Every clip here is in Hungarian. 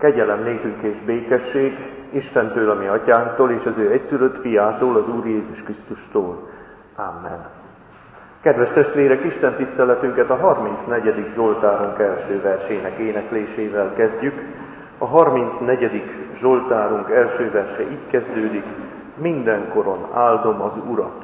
Kegyelem nékünk és békesség Istentől, a mi atyánktól, és az ő egyszülött fiától, az Úr Jézus Krisztustól. Amen. Kedves testvérek, Isten tiszteletünket a 34. Zsoltárunk első versének éneklésével kezdjük. A 34. Zsoltárunk első verse így kezdődik: mindenkoron áldom az Urat.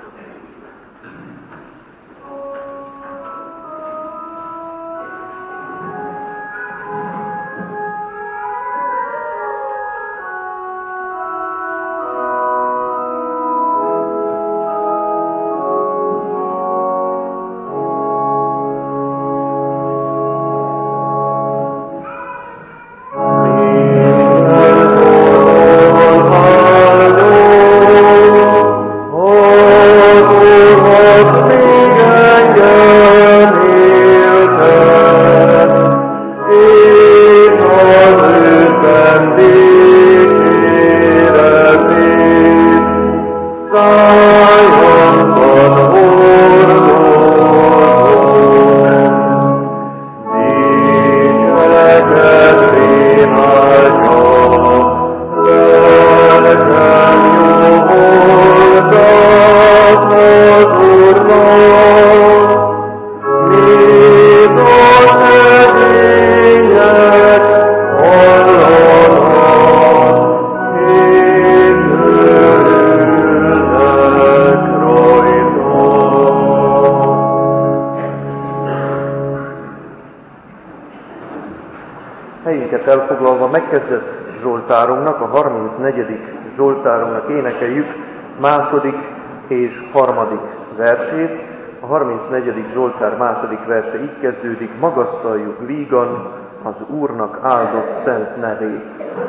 Elfoglalva megkezdett Zsoltárunknak, a 34. Zsoltárunknak énekeljük második és harmadik versét. A 34. Zsoltár második verse így kezdődik: magasztaljuk vígan az Úrnak áldott szent nevét.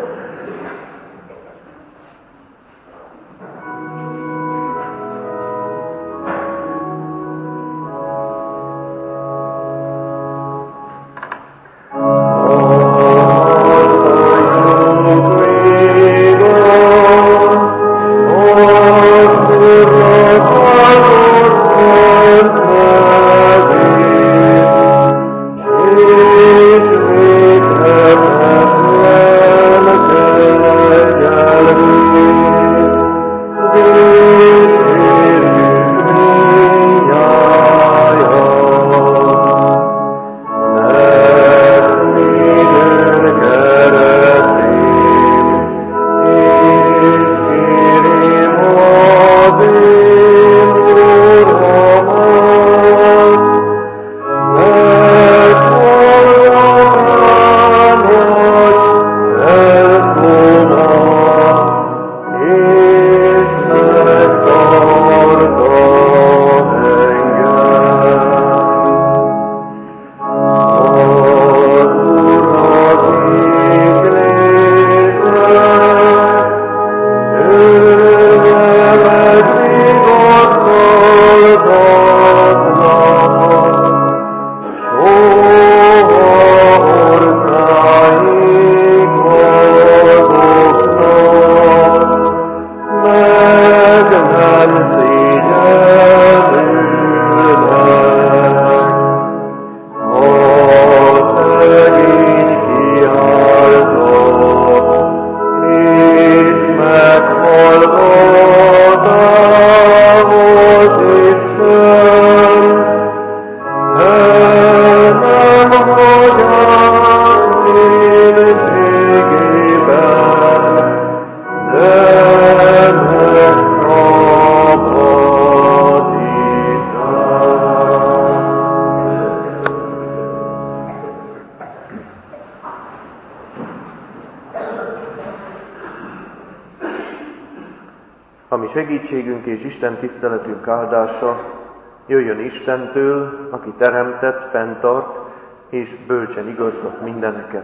Ami segítségünk és Isten tiszteletünk áldása jöjjön Istentől, aki teremtett, fenntart és bölcsen igazgat mindeneket.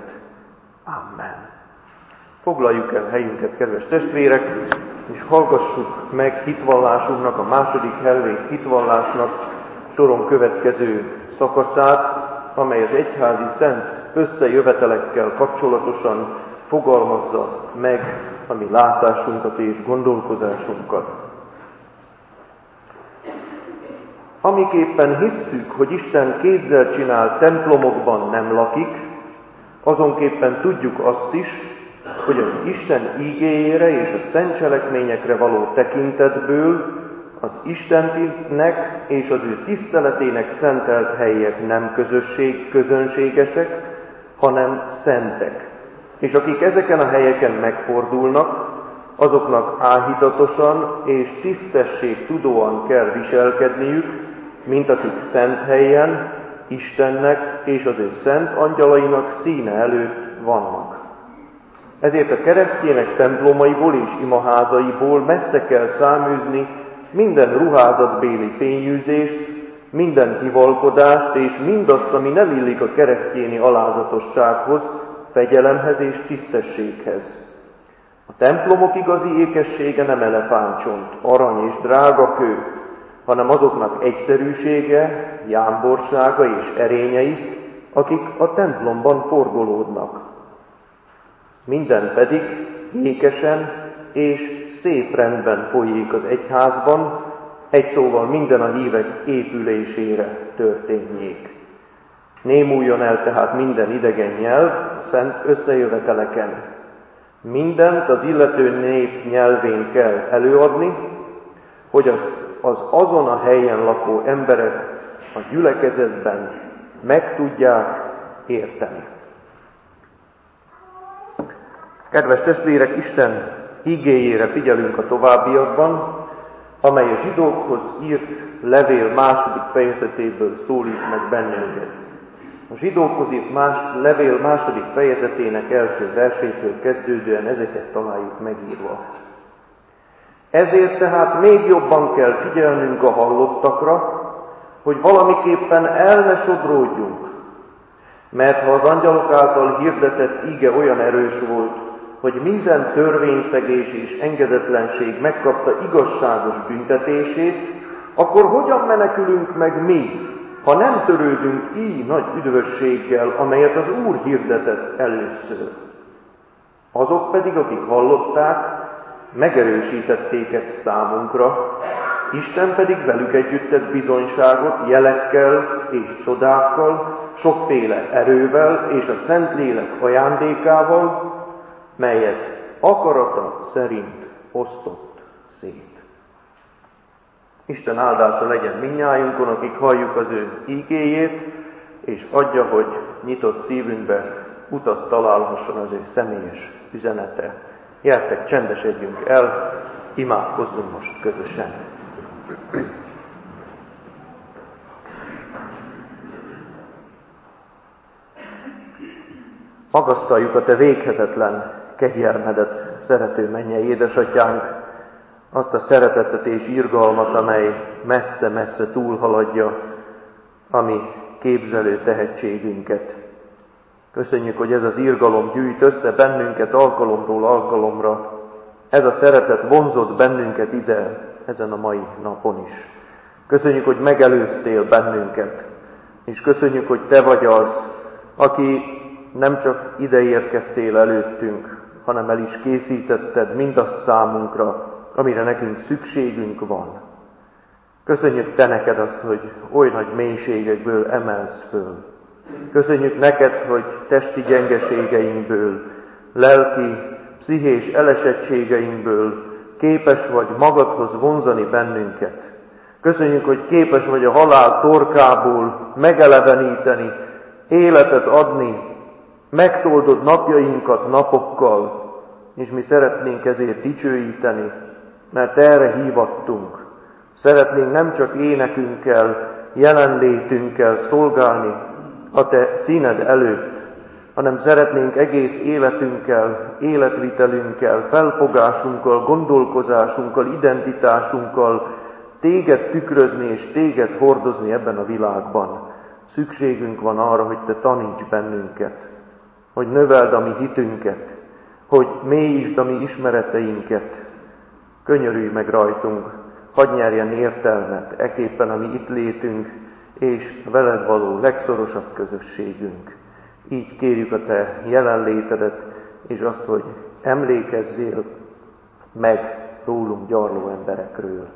Amen. Foglaljuk el helyünket, kedves testvérek, és hallgassuk meg hitvallásunknak, a második hellét hitvallásnak soron következő szakaszát, amely az egyházi szent összejövetelekkel kapcsolatosan fogalmazza meg a mi látásunkat és gondolkozásunkat. Amiképpen hisszük, hogy Isten kézzel csinált templomokban nem lakik, azonképpen tudjuk azt is, hogy az Isten igéjére és a szent cselekményekre való tekintetből az Istennek és az ő tiszteletének szentelt helyek nem közönségesek, hanem szentek. És akik ezeken a helyeken megfordulnak, azoknak áhítatosan és tisztességtudóan kell viselkedniük, mint akik szent helyen, Istennek és az ő szent angyalainak színe előtt vannak. Ezért a keresztjének templomaiból és imaházaiból messze kell száműzni minden ruházatbéli fényűzést, minden hivalkodást és mindazt, ami nem illik a keresztjéni alázatossághoz, fegyelemhez és tisztességhez. A templomok igazi ékessége nem elefántcsont, arany és drága kő, hanem azoknak egyszerűsége, jámborsága és erényei, akik a templomban forgolódnak. Minden pedig ékesen és szép rendben folyik az egyházban, egy szóval minden a hívek épülésére történjék. Némuljon el tehát minden idegen nyelv a szent összejöveteleken. Mindent az illető nép nyelvén kell előadni, hogy az azon a helyen lakó emberek a gyülekezetben meg tudják érteni. Kedves testvérek, Isten igéjére figyelünk a továbbiakban, amely a zsidókhoz írt levél második fejezetéből szólít meg bennünket. A zsidókhoz írt levél második fejezetének első versétől kezdődően ezeket találjuk megírva. Ezért tehát még jobban kell figyelnünk a hallottakra, hogy valamiképpen el ne sodródjunk. Mert ha az angyalok által hirdetett ige olyan erős volt, hogy minden törvényszegés és engedetlenség megkapta igazságos büntetését, akkor hogyan menekülünk meg mi, ha nem törődünk így nagy üdvösséggel, amelyet az Úr hirdetett először? Azok pedig, akik hallották, megerősítették ezt számunkra, Isten pedig velük együtt tett bizonyságot jelekkel és csodákkal, sokféle erővel és a Szentlélek ajándékával, melyet akarata szerint osztott szét. Isten áldása legyen mindnyájunkon, akik halljuk az ő ígéjét, és adja, hogy nyitott szívünkbe utat találhasson az ő személyes üzenete. Gyertek, csendesedjünk el, imádkozzunk most közösen. Magasztaljuk a te véghetetlen kegyelmedet, szerető mennyei édesatyánk, azt a szeretetet és irgalmat, amely messze-messze túlhaladja a mi képzelő tehetségünket. Köszönjük, hogy ez az irgalom gyűjt össze bennünket alkalomról alkalomra. Ez a szeretet vonzott bennünket ide, ezen a mai napon is. Köszönjük, hogy megelőztél bennünket, és köszönjük, hogy te vagy az, aki nem csak ide érkeztél előttünk, hanem el is készítetted mindazt számunkra, amire nekünk szükségünk van. Köszönjük te neked azt, hogy oly nagy mélységekből emelsz föl. Köszönjük neked, hogy testi gyengeségeinkből, lelki, pszichés elesettségeinkből képes vagy magadhoz vonzani bennünket. Köszönjük, hogy képes vagy a halál torkából megeleveníteni, életet adni, megtoldod napjainkat napokkal, és mi szeretnénk ezért dicsőíteni, mert erre hívattunk. Szeretnénk nem csak énekünkkel, jelenlétünkkel szolgálni a te színed előtt, hanem szeretnénk egész életünkkel, életvitelünkkel, felfogásunkkal, gondolkozásunkkal, identitásunkkal téged tükrözni és téged hordozni ebben a világban. Szükségünk van arra, hogy te taníts bennünket, hogy növeld a mi hitünket, hogy mélyítsd a mi ismereteinket. Könyörülj meg rajtunk, hadd nyerjen értelmet eképpen a mi itt létünk, és veled való legszorosabb közösségünk. Így kérjük a te jelenlétedet, és azt, hogy emlékezzél meg rólunk gyarló emberekről.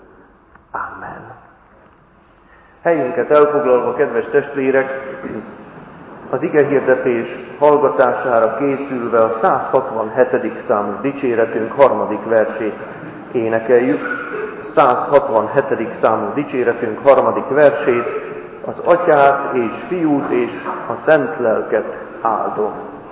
Ámen. Helyünket elfoglalva, kedves testvérek, Az igehirdetés hallgatására készülve a 167. számú dicséretünk 3. versét énekeljük. 167. számú dicséretünk 3. versét, az Atyát és Fiút és a Szent Lelket áldom.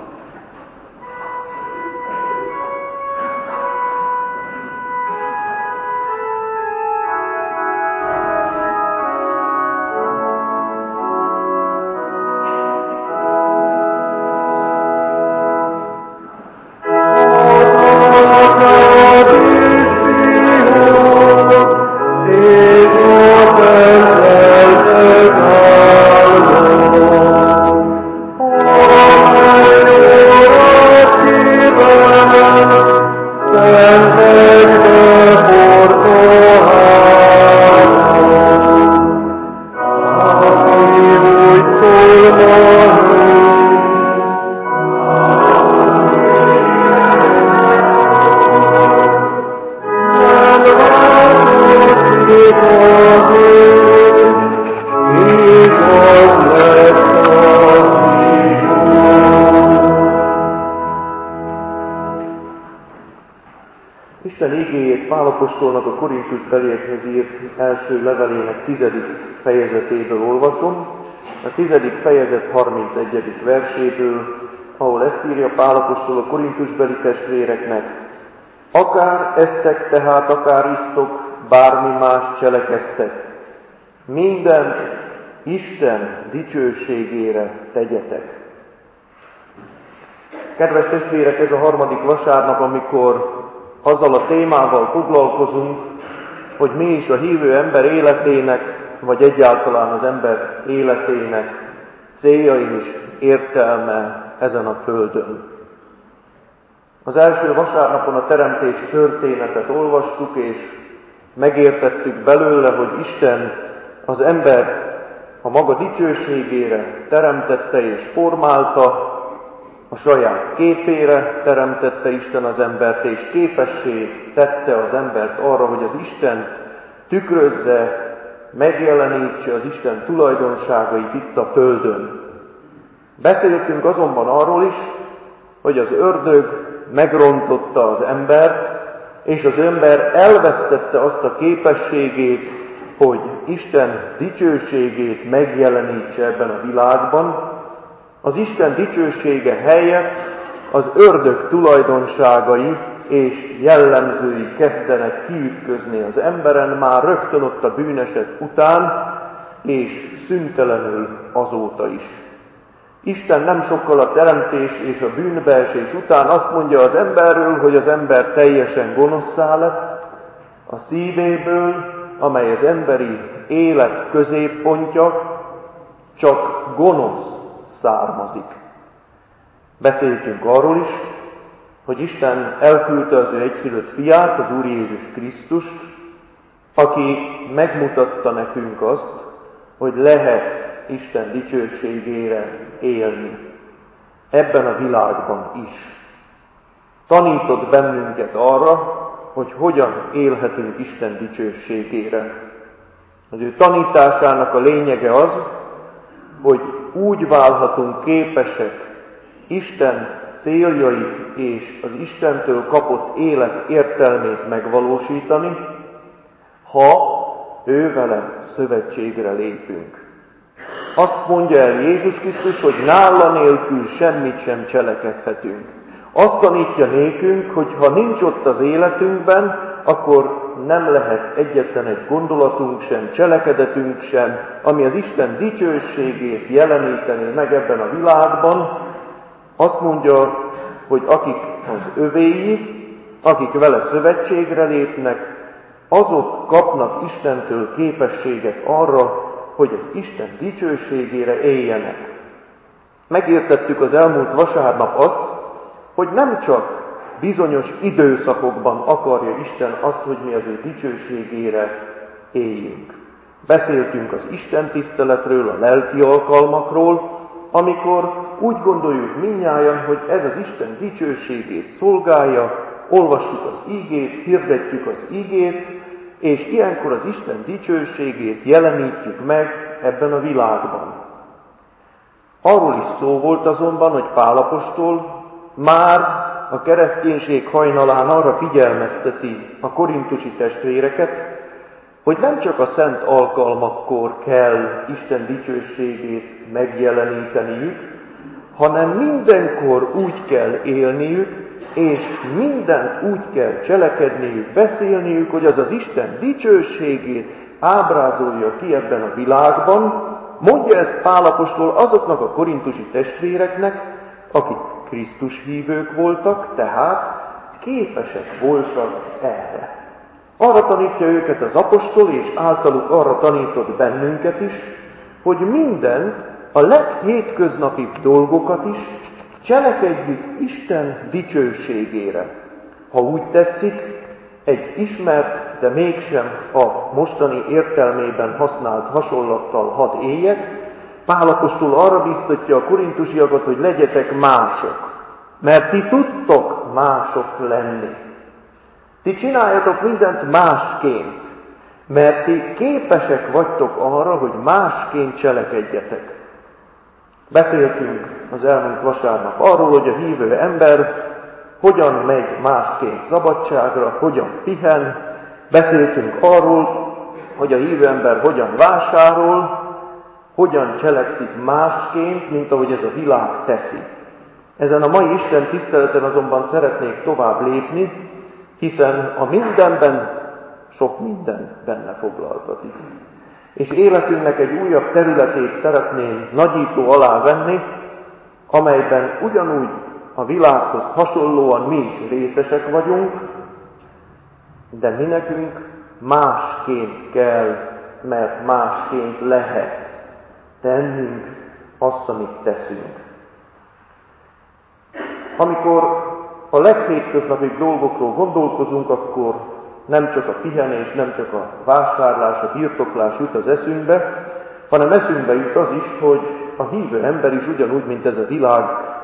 Isten igéjét Pál apostolnak a Korintusbeliekhez írt első levelének 10. fejezetéből olvasom, a 10. fejezet 31. verséből, ahol ezt írja Pál apostol a korintusbeli testvéreknek: akár esztek tehát, akár isztok, bármi más cselekeztek, mindent Isten dicsőségére tegyetek. Kedves testvérek, ez a 3. vasárnap, amikor azzal a témával foglalkozunk, hogy mi is a hívő ember életének, vagy egyáltalán az ember életének célja és értelme ezen a földön. Az első vasárnapon a teremtés történetet olvastuk, és megértettük belőle, hogy Isten az ember a maga dicsőségére teremtette és formálta, a saját képére teremtette Isten az embert, és képessé tette az embert arra, hogy az Isten tükrözze, megjelenítse az Isten tulajdonságait itt a földön. Beszéltünk azonban arról is, hogy az ördög megrontotta az embert, és az ember elvesztette azt a képességét, hogy Isten dicsőségét megjelenítse ebben a világban. Az Isten dicsősége helyett az ördög tulajdonságai és jellemzői kezdenek kiütközni az emberen már rögtön ott a bűneset után, és szüntelenül azóta is. Isten nem sokkal a teremtés és a bűnbeesés után azt mondja az emberről, hogy az ember teljesen gonoszszá lett, a szívéből, amely az emberi élet középpontja, csak gonosz származik. Beszéltünk arról is, hogy Isten elküldte az ő egyszülött fiát, az Úr Jézus Krisztust, aki megmutatta nekünk azt, hogy lehet Isten dicsőségére élni. Ebben a világban is. Tanított bennünket arra, hogy hogyan élhetünk Isten dicsőségére. Az ő tanításának a lényege az, hogy úgy válhatunk képesek Isten céljait és az Istentől kapott élet értelmét megvalósítani, ha ő vele szövetségre lépünk. Azt mondja el Jézus Krisztus, hogy nála nélkül semmit sem cselekedhetünk. Azt tanítja nékünk, hogy ha nincs ott az életünkben, akkor nem lehet egyetlen egy gondolatunk sem, cselekedetünk sem, ami az Isten dicsőségét jelenítené meg ebben a világban. Azt mondja, hogy akik az övéi, akik vele szövetségre lépnek, azok kapnak Istentől képességet arra, hogy az Isten dicsőségére éljenek. Megértettük az elmúlt vasárnap azt, hogy nem csak bizonyos időszakokban akarja Isten azt, hogy mi az ő dicsőségére éljünk. Beszéltünk az Isten tiszteletről, a lelki alkalmakról, amikor úgy gondoljuk mindnyájan, hogy ez az Isten dicsőségét szolgálja, olvassuk az ígét, hirdetjük az ígét, és ilyenkor az Isten dicsőségét jelenítjük meg ebben a világban. Arról is szó volt azonban, hogy Pál apostol már a kereszténység hajnalán arra figyelmezteti a korintusi testvéreket, hogy nem csak a szent alkalmakkor kell Isten dicsőségét megjeleníteniük, hanem mindenkor úgy kell élniük, és mindent úgy kell cselekedniük, beszélniük, hogy az az Isten dicsőségét ábrázolja ki ebben a világban. Mondja ezt Pál apostol azoknak a korintusi testvéreknek, akik Krisztus hívők voltak, tehát képesek voltak erre. Arra tanítja őket az apostol, és általuk arra tanított bennünket is, hogy mindent, a leghétköznapibb dolgokat is cselekedjük Isten dicsőségére. Ha úgy tetszik, egy ismert, de mégsem a mostani értelmében használt hasonlattal hadd éljek, Pál apostol arra biztatja a korintusiakat, hogy legyetek mások, mert ti tudtok mások lenni. Ti csináljatok mindent másként, mert ti képesek vagytok arra, hogy másként cselekedjetek. Beszéltünk az elmúlt vasárnap arról, hogy a hívő ember hogyan megy másként szabadságra, hogyan pihen. Beszéltünk arról, hogy a hívő ember hogyan vásárol, hogyan cselekszik másként, mint ahogy ez a világ teszi. Ezen a mai Isten tiszteleten azonban szeretnék tovább lépni, hiszen a mindenben sok minden benne foglaltatik. És életünknek egy újabb területét szeretném nagyító alá venni, amelyben ugyanúgy a világhoz hasonlóan mi is részesek vagyunk, de mi nekünk másként kell, mert másként lehet tennünk azt, amit teszünk. Amikor a leghétköznapibb dolgokról gondolkozunk, akkor nem csak a pihenés, nem csak a vásárlás, a birtoklás jut az eszünkbe, hanem eszünkbe jut az is, hogy a hívő ember is ugyanúgy, mint ez a világ,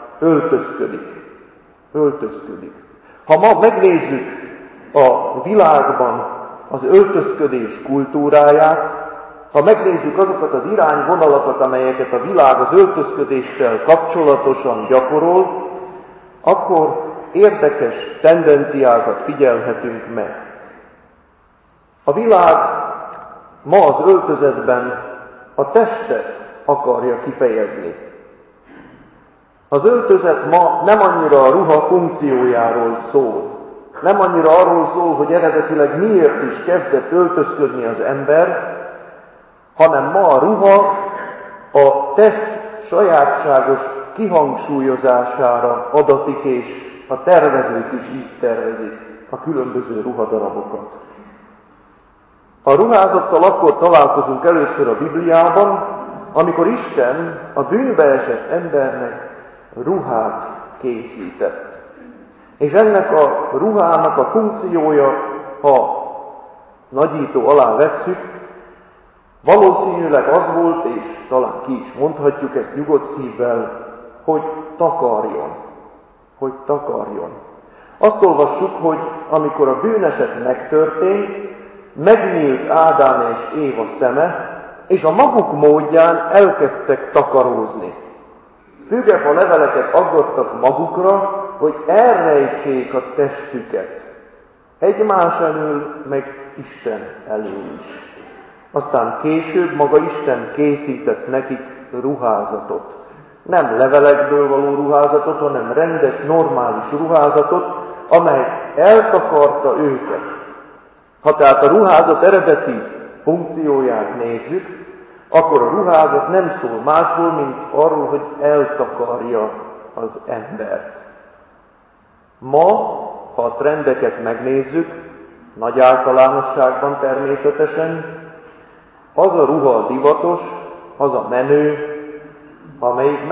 öltözködik. Ha ma megnézzük a világban az öltözködés kultúráját, ha megnézzük azokat az irányvonalakat, amelyeket a világ az öltözködéssel kapcsolatosan gyakorol, akkor érdekes tendenciákat figyelhetünk meg. A világ ma az öltözetben a testet akarja kifejezni. Az öltözet ma nem annyira a ruha funkciójáról szól, nem annyira arról szól, hogy eredetileg miért is kezdett öltözködni az ember, hanem ma a ruha a test sajátságos kihangsúlyozására adatik, és a tervezők is így tervezik a különböző ruhadarabokat. A ruházattal akkor találkozunk először a Bibliában, amikor Isten a bűnbe esett embernek ruhát készített. És ennek a ruhának a funkciója, ha nagyító alá vesszük, valószínűleg az volt, és talán ki is mondhatjuk ezt nyugodt szívvel, hogy takarjon. Azt olvassuk, hogy amikor a bűneset megtörtént, megnyílt Ádám és Éva szeme, és a maguk módján elkezdtek takarózni. Fügefa leveleket aggattak magukra, hogy elrejtsék a testüket. Egymás elől, meg Isten elől is. Aztán később maga Isten készített nekik ruházatot. Nem levelekből való ruházatot, hanem rendes, normális ruházatot, amely eltakarta őket. Ha tehát a ruházat eredeti funkcióját nézzük, akkor a ruházat nem szól másról, mint arról, hogy eltakarja az embert. Ma, ha a trendeket megnézzük, nagy általánosságban természetesen, az a ruha divatos, az a menő, amelyik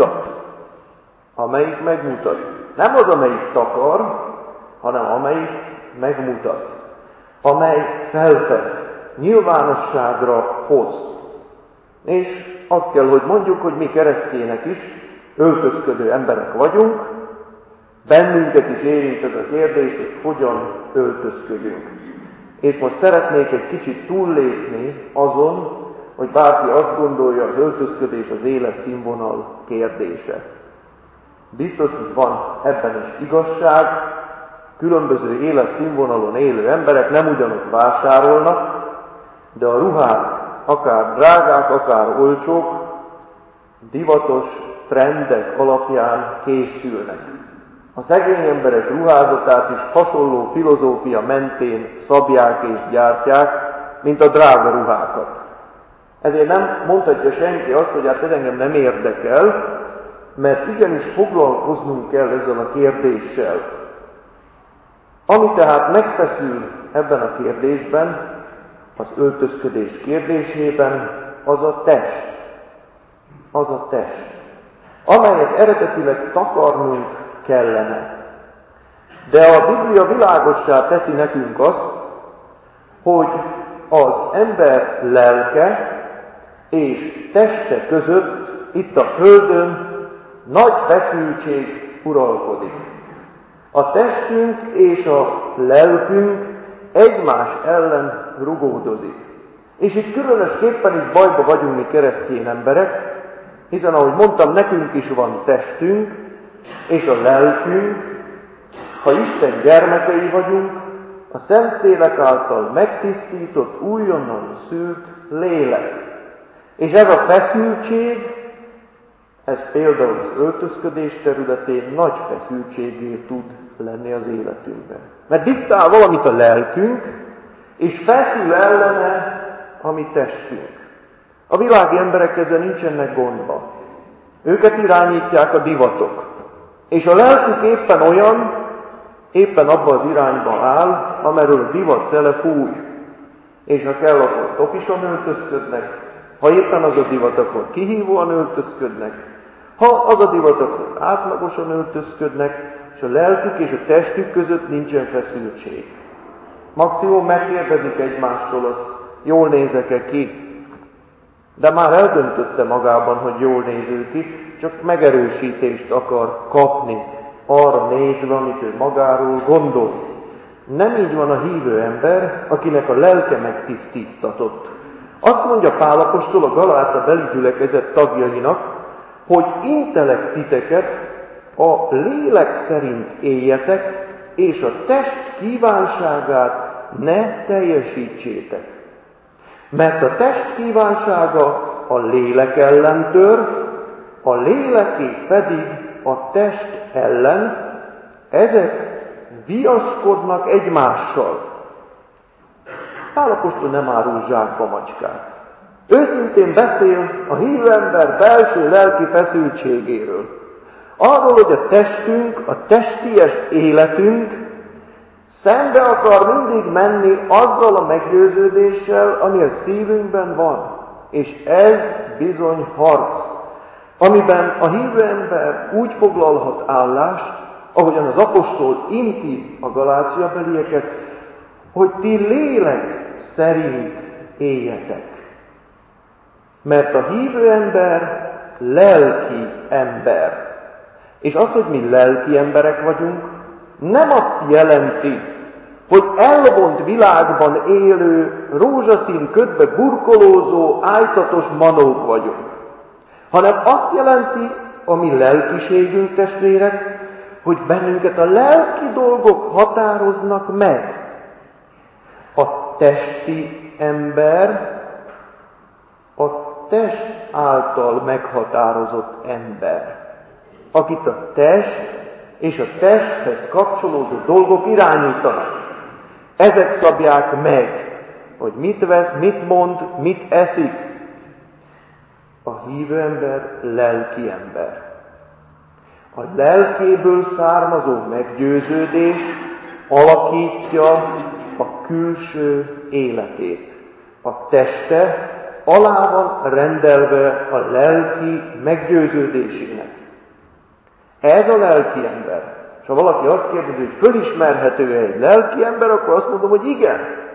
megmutat. Nem az, amelyik takar, hanem amelyik megmutat. Amely felfed, nyilvánosságra hoz. És azt kell, hogy mondjuk, hogy mi keresztények is öltözködő emberek vagyunk, bennünket is érint ez a kérdés, hogy hogyan öltözködünk. És most szeretnék egy kicsit túllépni azon, hogy bárki azt gondolja, az öltözködés az életszínvonal kérdése. Biztos, hogy van ebben is igazság, különböző életszínvonalon élő emberek nem ugyanott vásárolnak, de a ruhák akár drágák, akár olcsók, divatos trendek alapján készülnek. A szegény emberek ruházatát is hasonló filozófia mentén szabják és gyártják, mint a drága ruhákat. Ezért nem mondhatja senki azt, hogy hát ez engem nem érdekel, mert igenis foglalkoznunk kell ezzel a kérdéssel. Ami tehát megfeszül ebben a kérdésben, az öltözködés kérdésében, az a test. Az a test, amelyet eredetileg takarnunk kellene. De a Biblia világossá teszi nekünk azt, hogy az ember lelke és teste között itt a földön nagy feszültség uralkodik. A testünk és a lelkünk egymás ellen rugódozik. És itt különösképpen is bajba vagyunk mi keresztény emberek, hiszen ahogy mondtam, nekünk is van testünk, és a lelkünk, ha Isten gyermekei vagyunk, a Szentlélek által megtisztított, újonnan szült lélek. És ez a feszültség, ez például az öltözködés területén nagy feszültségé tud lenni az életünkben. Mert diktál valamit a lelkünk, és feszül ellene a mi testünk. A világi emberek ezzel nincsenek gondba. Őket irányítják a divatok. És a lelkük éppen olyan, éppen abba az irányba áll, amerről a divat szele fúj. És ha kell, akkor topison öltözködnek, ha éppen az a divat, akkor kihívóan öltözködnek, ha az a divat, akkor átlagosan öltözködnek, és a lelkük és a testük között nincsen feszültség. Maximum megkérdezik egymástól azt, jól nézek-e ki? De már eldöntötte magában, hogy jól néző ki, csak megerősítést akar kapni, arra nézve, amit ő magáról gondol. Nem így van a hívő ember, akinek a lelke megtisztítatott. Azt mondja Pál apostol a Galáta beli gyülekezet tagjainak, hogy intelek titeket, a lélek szerint éljetek, és a test kívánságát ne teljesítsétek. Mert a test kívánsága a lélek ellen tör, a léleké pedig a test ellen, ezek viaskodnak egymással. Pál apostol nem árul zsákba macskát. Őszintén beszél a hívő ember belső lelki feszültségéről. Arról, hogy a testünk, a testies életünk szembe akar mindig menni azzal a meggyőződéssel, ami a szívünkben van. És ez bizony harc, amiben a hívő ember úgy foglalhat állást, ahogyan az apostol inti a galáciabelieket, hogy ti lélek szerint éljetek. Mert a hívő ember lelki ember. És az, hogy mi lelki emberek vagyunk, nem azt jelenti, hogy elvont világban élő, rózsaszín ködbe burkolózó, ájtatos manók vagyunk. Hanem azt jelenti a mi lelkiségünk, testvérek, hogy bennünket a lelki dolgok határoznak meg. A testi ember, a test által meghatározott ember, akit a test és a testhez kapcsolódó dolgok irányítanak. Ezek szabják meg, hogy mit vesz, mit mond, mit eszik. A hívő ember lelki ember. A lelkéből származó meggyőződés alakítja a külső életét. A teste alá van rendelve a lelki meggyőződésének. Ez a lelki ember. És ha valaki azt kérdezi, hogy fölismerhető egy lelki ember, akkor azt mondom, hogy igen.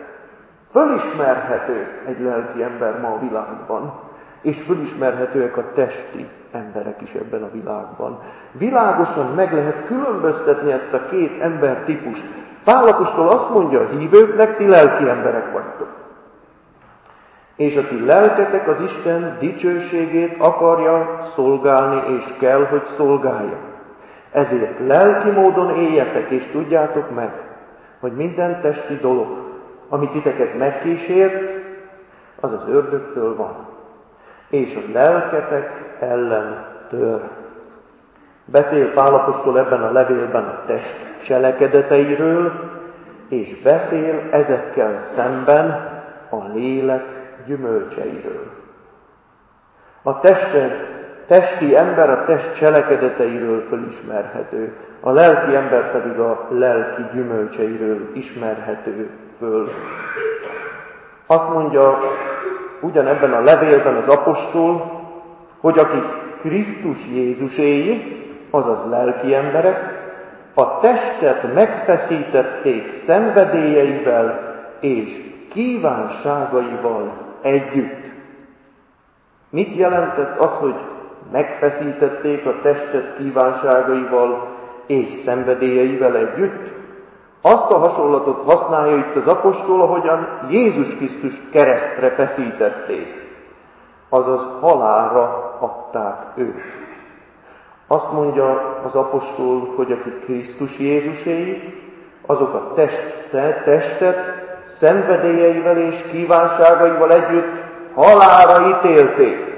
Fölismerhető egy lelki ember ma a világban. És fölismerhetőek a testi emberek is ebben a világban. Világosan meg lehet különböztetni ezt a két embertípust. Pál apostol azt mondja a hívőknek, ti lelki emberek vagytok. És a ti lelketek az Isten dicsőségét akarja szolgálni, és kell, hogy szolgálja. Ezért lelki módon éljetek, és tudjátok meg, hogy minden testi dolog, ami titeket megkísért, az az ördögtől van, és a lelketek ellen tör. Beszél Pál apostol ebben a levélben a test cselekedeteiről, és beszél ezekkel szemben a lélek gyümölcseiről. A testi ember a test cselekedeteiről fölismerhető, a lelki ember pedig a lelki gyümölcseiről ismerhető föl. Azt mondja ugyanebben a levélben az apostol, hogy akik Krisztus Jézuséi, azaz lelki emberek, a testet megfeszítették szenvedélyeivel és kívánságaival együtt. Mit jelentett az, hogy megfeszítették a testet kívánságaival és szenvedélyeivel együtt? Azt a hasonlatot használja itt az apostol, ahogyan Jézus Krisztust keresztre feszítették, azaz halálra adták őt. Azt mondja az apostol, hogy akik Krisztus Jézuséi, azok a testet szenvedélyeivel és kívánságaival együtt halálra ítélték.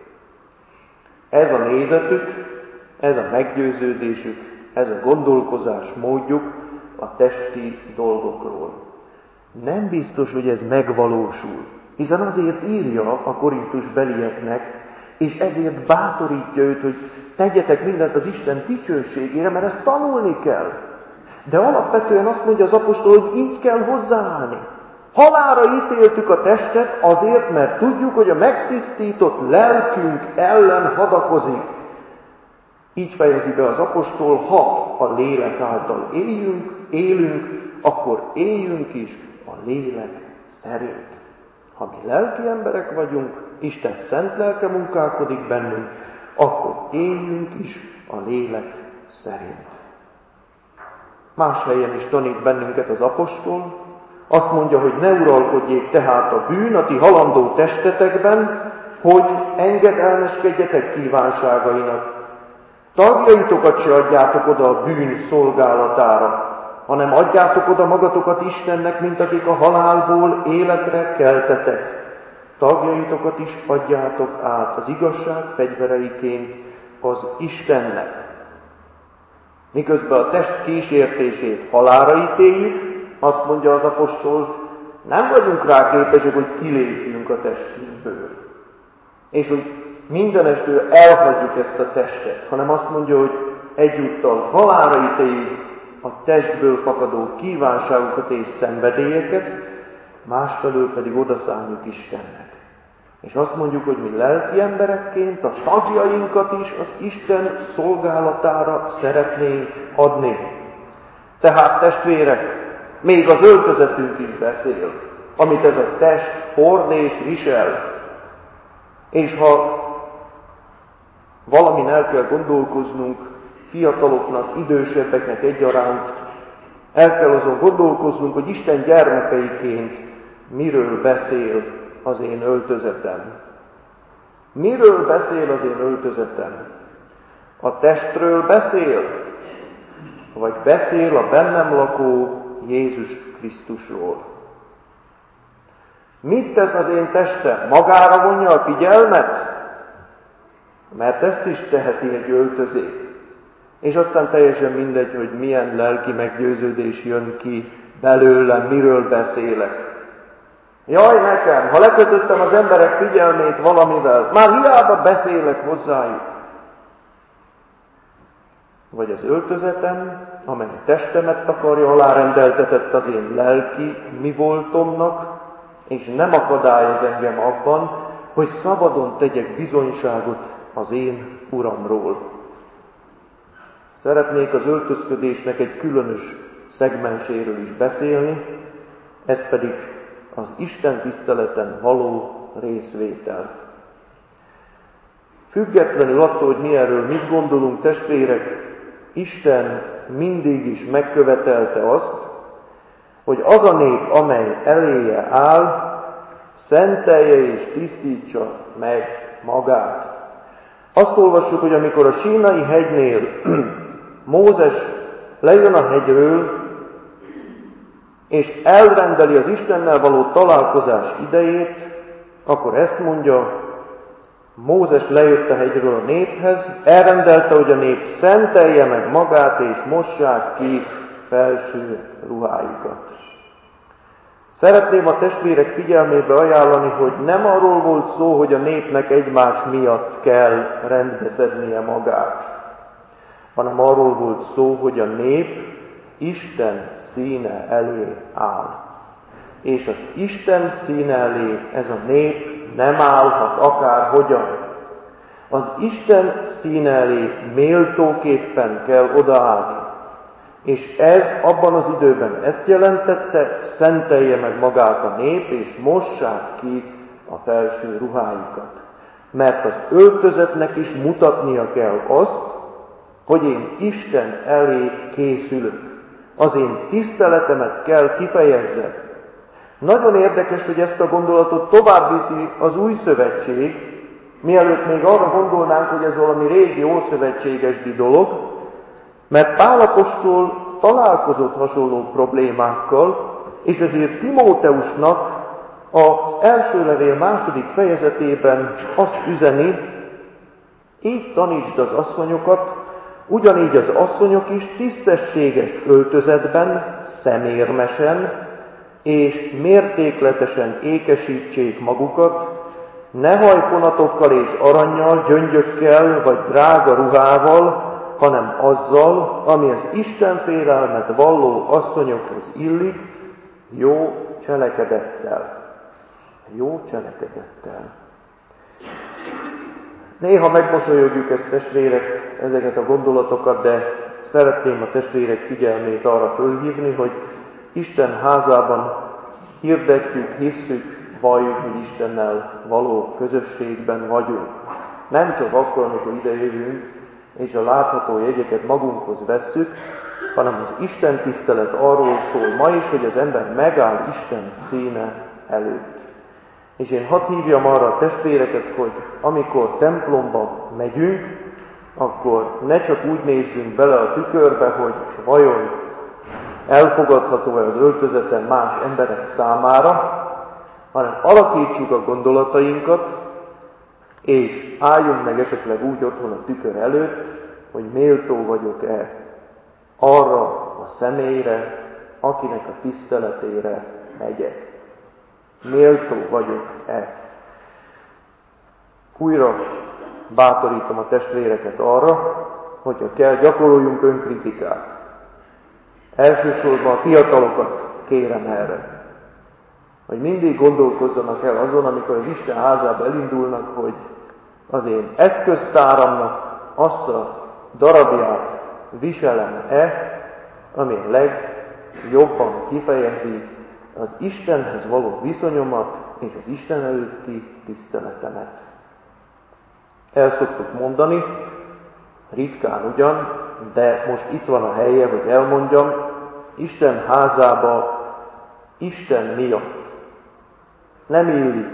Ez a nézetük, ez a meggyőződésük, ez a gondolkozás módjuk a testi dolgokról. Nem biztos, hogy ez megvalósul, hiszen azért írja a korintusbelieknek, és ezért bátorítja őt, hogy tegyetek mindent az Isten dicsőségére, mert ezt tanulni kell. De alapvetően azt mondja az apostol, hogy így kell hozzáállni. Halálra ítéltük a testet azért, mert tudjuk, hogy a megtisztított lelkünk ellen hadakozik. Így fejezi be az apostol, ha a lélek által élünk, akkor éljünk is a lélek szerint. Ha mi lelki emberek vagyunk, Isten szent lelke munkálkodik bennünk, akkor éljünk is a lélek szerint. Más helyen is tanít bennünket az apostol, azt mondja, hogy ne uralkodjék tehát a bűn a ti halandó testetekben, hogy engedelmeskedjetek kívánságainak. Tagjaitokat se adjátok oda a bűn szolgálatára, hanem adjátok oda magatokat Istennek, mint akik a halálból életre keltetek. Tagjaitokat is adjátok át az igazság fegyvereiként az Istennek. Miközben a test kísértését halálra ítéljük, azt mondja az apostol, nem vagyunk rá képesek, hogy kilépjünk a testünkből. És hogy mindenestől elhagyjuk ezt a testet, hanem azt mondja, hogy egyúttal halálra ítéljük a testből fakadó kívánságokat és szenvedélyeket, másfelől pedig odaszálljuk Istennek. És azt mondjuk, hogy mi lelki emberekként a tagjainkat is az Isten szolgálatára szeretnénk adni. Tehát testvérek, még az öltözetünk is beszél, amit ez a test hord és visel. És ha valamin el kell gondolkoznunk, fiataloknak, idősebbeknek egyaránt, el kell azon gondolkoznunk, hogy Isten gyermekeiként miről beszél az én öltözetem. Miről beszél az én öltözetem? A testről beszél? Vagy beszél a bennem lakó Jézus Krisztusról? Mit tesz az én testem? Magára vonja a figyelmet? Mert ezt is teheti egy öltözék. És aztán teljesen mindegy, hogy milyen lelki meggyőződés jön ki belőlem, miről beszélek. Jaj nekem, ha lekötöttem az emberek figyelmét valamivel, már hiába beszélek hozzájuk. Vagy az öltözetem, amely testemet takarja, alárendeltetett az én lelki mi voltomnak, és nem akadályoz engem abban, hogy szabadon tegyek bizonyságot az én Uramról. Szeretnék az öltözködésnek egy különös szegmenséről is beszélni, ez pedig az Isten tiszteleten való részvétel. Függetlenül attól, hogy mi erről mit gondolunk, testvérek, Isten mindig is megkövetelte azt, hogy az a nép, amely eléje áll, szentelje és tisztítsa meg magát. Azt olvassuk, hogy amikor a Sínai hegynél Mózes lejön a hegyről, és elrendeli az Istennel való találkozás idejét, akkor ezt mondja, Mózes lejött a hegyről a néphez, elrendelte, hogy a nép szentelje meg magát, és mossák ki felső ruháikat. Szeretném a testvérek figyelmébe ajánlani, hogy nem arról volt szó, hogy a népnek egymás miatt kell rendbeszednie magát, hanem arról volt szó, hogy a nép Isten színe elé áll. És az Isten színe elé ez a nép nem állhat akárhogyan. Az Isten színe elé méltóképpen kell odaállni. És ez abban az időben ezt jelentette, szentelje meg magát a nép, és mossák ki a felső ruháikat. Mert az öltözetnek is mutatnia kell azt, hogy én Isten elé készülök. Az én tiszteletemet kell kifejezzem. Nagyon érdekes, hogy ezt a gondolatot tovább viszi az Új Szövetség, mielőtt még arra gondolnánk, hogy ez valami régi ószövetségesdi dolog, mert Pál apostol találkozott hasonló problémákkal, és ezért Timóteusnak az első levél 2. fejezetében azt üzeni, így tanítsd az asszonyokat, ugyanígy az asszonyok is tisztességes öltözetben, szemérmesen és mértékletesen ékesítsék magukat, ne hajfonatokkal és arannyal, gyöngyökkel vagy drága ruhával, hanem azzal, ami az Isten félelmet valló asszonyokhoz illik, jó cselekedettel. Jó cselekedettel. Néha megmosolyogjuk ezt, testvérek, ezeket a gondolatokat, de szeretném a testvérek figyelmét arra fölhívni, hogy Isten házában hirdetjük, hisszük, valljuk, hogy Istennel való közösségben vagyunk. Nem csak akkor, amikor idejövünk, és a látható jegyeket magunkhoz vesszük, hanem az Isten tisztelet arról szól ma is, hogy az ember megáll Isten színe előtt. És én hadd hívjam arra a testvéreket, hogy amikor templomba megyünk, akkor ne csak úgy nézzünk bele a tükörbe, hogy vajon elfogadható-e az öltözeten más emberek számára, hanem alakítsuk a gondolatainkat, és álljunk meg esetleg úgy otthon a tükör előtt, hogy méltó vagyok-e arra a személyre, akinek a tiszteletére megyek. Méltó vagyok-e? Újra bátorítom a testvéreket arra, hogyha kell, gyakoroljunk önkritikát. Elsősorban a fiatalokat kérem erre, hogy mindig gondolkozzanak el azon, amikor az Isten házába elindulnak, hogy az én eszköztáramnak azt a darabját viselem-e, ami a legjobban kifejezi az Istenhez való viszonyomat és az Isten előtti tiszteletemet. El szoktuk mondani, ritkán ugyan, de most itt van a helye, hogy elmondjam, Isten házába Isten miatt nem illik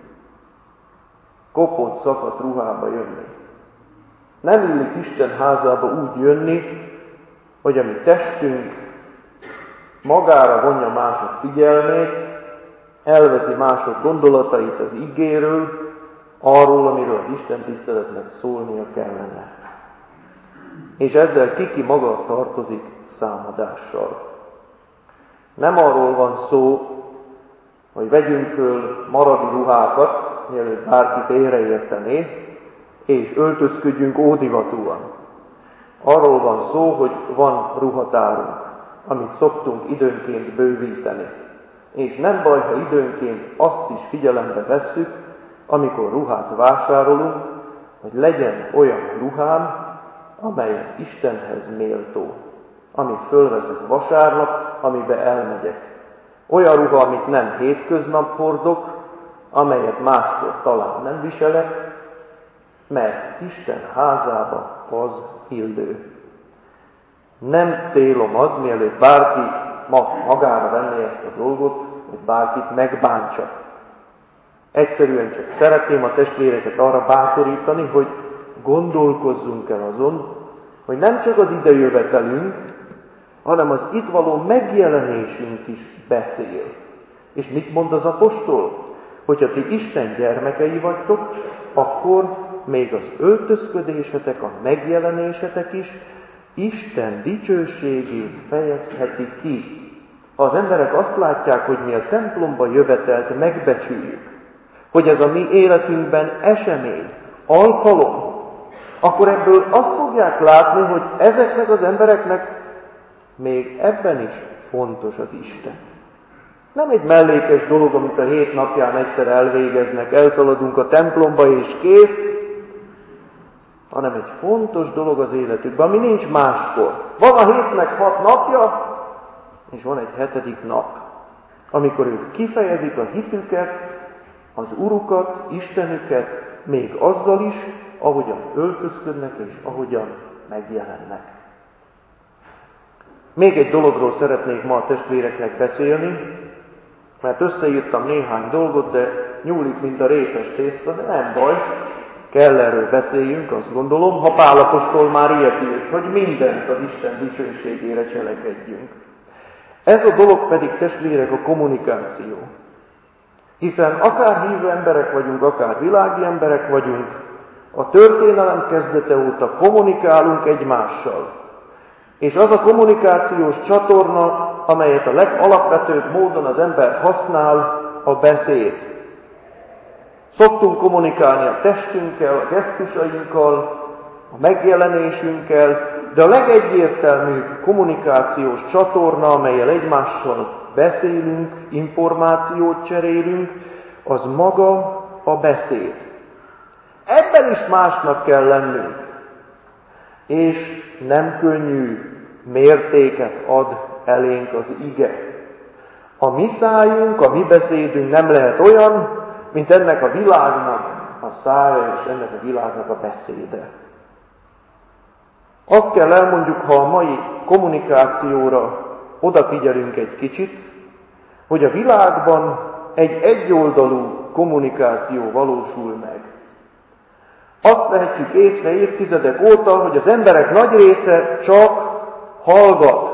kopott, szakadt ruhába jönni. Nem illik Isten házába úgy jönni, hogy a mi testünk magára vonja mások figyelmét, elveszi mások gondolatait az igéről, arról, amiről az Isten tiszteletnek szólnia kellene. És ezzel ki maga tartozik számadással. Nem arról van szó, hogy vegyünk föl maradi ruhákat, mielőtt bárki félreértené, és öltözködjünk ódivatúan. Arról van szó, hogy van ruhatárunk, amit szoktunk időnként bővíteni. És nem baj, ha időnként azt is figyelembe vesszük, amikor ruhát vásárolunk, hogy legyen olyan ruhám, amely az Istenhez méltó, amit fölveszek vasárnap, amibe elmegyek. Olyan ruha, amit nem hétköznap hordok, amelyet máskor talán nem viselek, mert Isten házába az illő. Nem célom az, mielőtt bárki magára venné ezt a dolgot, hogy bárkit megbántsak. Egyszerűen csak szeretném a testvéreket arra bátorítani, hogy gondolkozzunk el azon, hogy nem csak az idejövetelünk, hanem az itt való megjelenésünk is beszél. És mit mond az apostol? Hogyha ti Isten gyermekei vagytok, akkor még az öltözködésetek, a megjelenésetek is Isten dicsőségét fejezheti ki. Ha az emberek azt látják, hogy mi a templomba jövetelt megbecsüljük, hogy ez a mi életünkben esemény, alkalom, akkor ebből azt fogják látni, hogy ezeknek az embereknek még ebben is fontos az Isten. Nem egy mellékes dolog, amit a 7 napján egyszer elvégeznek, elszaladunk a templomba és kész, hanem egy fontos dolog az életükben, ami nincs máskor. Van a hétnek 6 napja, és van egy 7. nap, amikor ők kifejezik a hitüket, az Urukat, Istenüket, még azzal is, ahogyan öltözködnek és ahogyan megjelennek. Még egy dologról szeretnék ma a testvéreknek beszélni, mert összeírtam néhány dolgot, de nyúlik, mint a rétes tészta, de nem baj, kell erről beszéljünk, azt gondolom, ha Pál apostol már ilyet írt, hogy mindent az Isten dicsőségére cselekedjünk. Ez a dolog pedig, testvérek, a kommunikáció. Hiszen akár hívő emberek vagyunk, akár világi emberek vagyunk, a történelem kezdete óta kommunikálunk egymással. És az a kommunikációs csatorna, amelyet a legalapvetőbb módon az ember használ, a beszéd. Szoktunk kommunikálni a testünkkel, a gesztusainkkal, a megjelenésünkkel, de a legegyértelműbb kommunikációs csatorna, amellyel egymással beszélünk, információt cserélünk, az maga a beszéd. Ebben is másnak kell lennünk. És nem könnyű mértéket ad elénk az ige. A mi szájunk, a mi beszédünk nem lehet olyan, mint ennek a világnak a szája és ennek a világnak a beszéde. Azt kell elmondjuk, ha a mai kommunikációra odafigyelünk egy kicsit, hogy a világban egy egyoldalú kommunikáció valósul meg. Azt vehetjük észre évtizedek óta, hogy az emberek nagy része csak hallgat.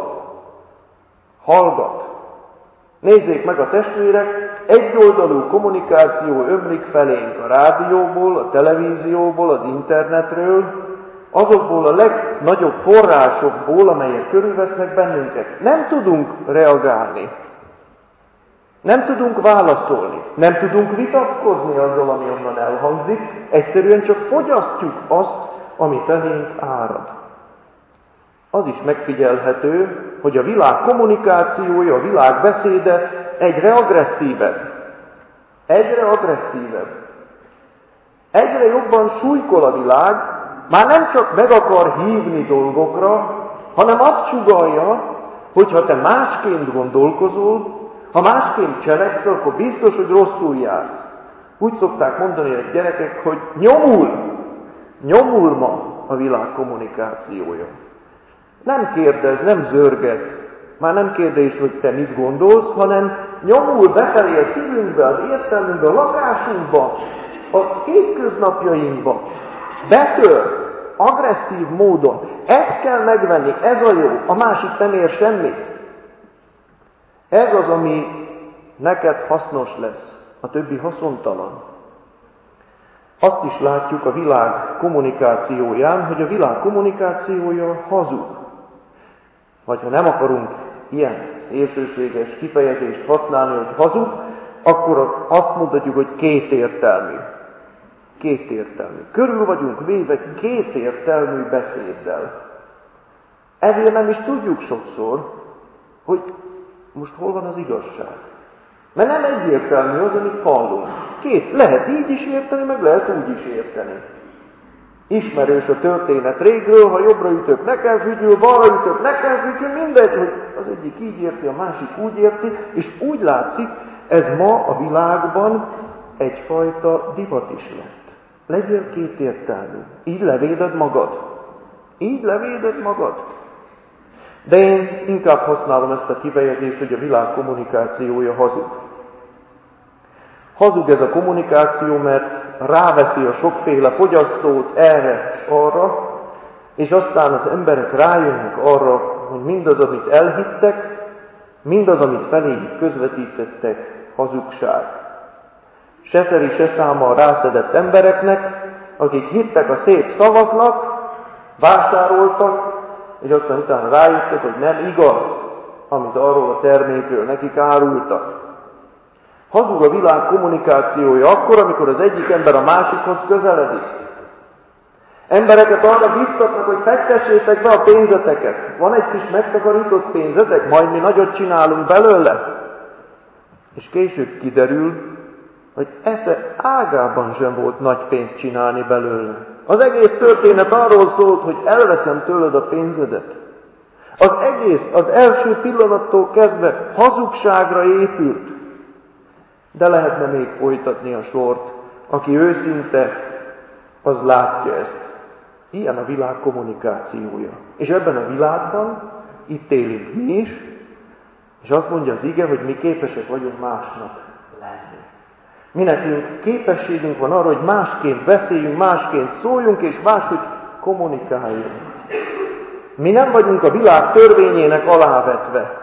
Hallgat. Nézzék meg a testvérek, egyoldalú kommunikáció ömlik felénk a rádióból, a televízióból, az internetről, azokból a legnagyobb forrásokból, amelyek körülvesznek bennünket. Nem tudunk reagálni. Nem tudunk válaszolni. Nem tudunk vitatkozni azzal, ami onnan elhangzik. Egyszerűen csak fogyasztjuk azt, ami felénk árad. Az is megfigyelhető, hogy a világ kommunikációja, a világ beszéde egyre agresszívebb. Egyre agresszívebb. Egyre jobban súlykol a világ, már nem csak meg akar hívni dolgokra, hanem azt sugallja, hogy ha te másként gondolkozol, ha másként cselekszel, akkor biztos, hogy rosszul jársz. Úgy szokták mondani a gyerekek, hogy nyomul ma a világ kommunikációja. Nem kérdez, nem zörget, már nem kérdés, hogy te mit gondolsz, hanem nyomul befelé a szívünkbe, az értelmünkbe, a lakásunkba, a hétköznapjainkba. Betör, agresszív módon. Ezt kell megvenni, ez a jó, a másik nem ér semmit. Ez az, ami neked hasznos lesz, a többi haszontalan. Azt is látjuk a világ kommunikációján, hogy a világ kommunikációja hazug. Vagy ha nem akarunk ilyen szélsőséges kifejezést használni, hogy hazug, akkor azt mondhatjuk, hogy kétértelmű. Kétértelmű. Körül vagyunk véve kétértelmű beszéddel. Ezért nem is tudjuk sokszor, hogy most hol van az igazság. Mert nem egyértelmű az, amit hallunk. Lehet így is érteni, meg lehet úgy is érteni. Ismerős a történet régről, ha jobbra ütök, nekem fügyül, balra ütök, nekem fügyül, mindegy, hogy az egyik így érti, a másik úgy érti, és úgy látszik, ez ma a világban egyfajta divat is lett. Legyél kétértelmű. Így levéded magad. Így levéded magad. De én inkább használom ezt a kifejezést, hogy a világ kommunikációja hazug. Hazug ez a kommunikáció, mert ráveszi a sokféle fogyasztót erre és arra, és aztán az emberek rájönnek arra, hogy mindaz, amit elhittek, mindaz, amit feléjük közvetítettek, hazugság. Se szeri, se számmal rászedett embereknek, akik hittek a szép szavaknak, vásároltak, és aztán utána rájöttek, hogy nem igaz, amit arról a termékről nekik árultak. Hazug a világ kommunikációja akkor, amikor az egyik ember a másikhoz közeledik. Embereket arra biztatnak, hogy fektessétek be a pénzeteket. Van egy kis megtakarított pénzetek, majd mi nagyot csinálunk belőle. És később kiderül, hogy esze ágában sem volt nagy pénzt csinálni belőle. Az egész történet arról szólt, hogy elveszem tőled a pénzedet. Az egész, az első pillanattól kezdve hazugságra épült. De lehetne még folytatni a sort. Aki őszinte, az látja ezt. Ilyen a világ kommunikációja. És ebben a világban itt élünk mi is, és azt mondja az ige, hogy mi képesek vagyunk másnak lenni. Mi nekünk képességünk van arra, hogy másként beszéljünk, másként szóljunk, és máshogy kommunikáljunk. Mi nem vagyunk a világ törvényének alávetve.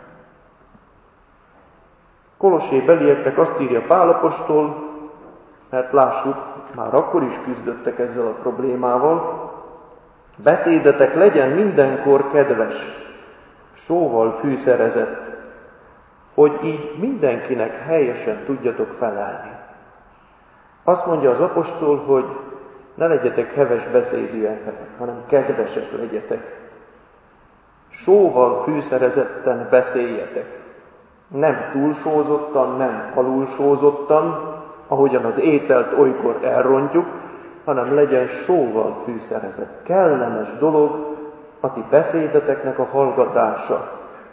Kolossébelieknek azt írja Pál apostol, mert lássuk, már akkor is küzdöttek ezzel a problémával, beszédetek legyen mindenkor kedves, sóval fűszerezett, hogy így mindenkinek helyesen tudjatok felelni. Azt mondja az apostol, hogy ne legyetek heves beszédű emberek, hanem kedvesek legyetek. Sóval fűszerezetten beszéljetek. Nem túlsózottan, nem alulsózottan, ahogyan az ételt olykor elrontjuk, hanem legyen sóval fűszerezett. Kellemes dolog a ti beszédeteknek a hallgatása.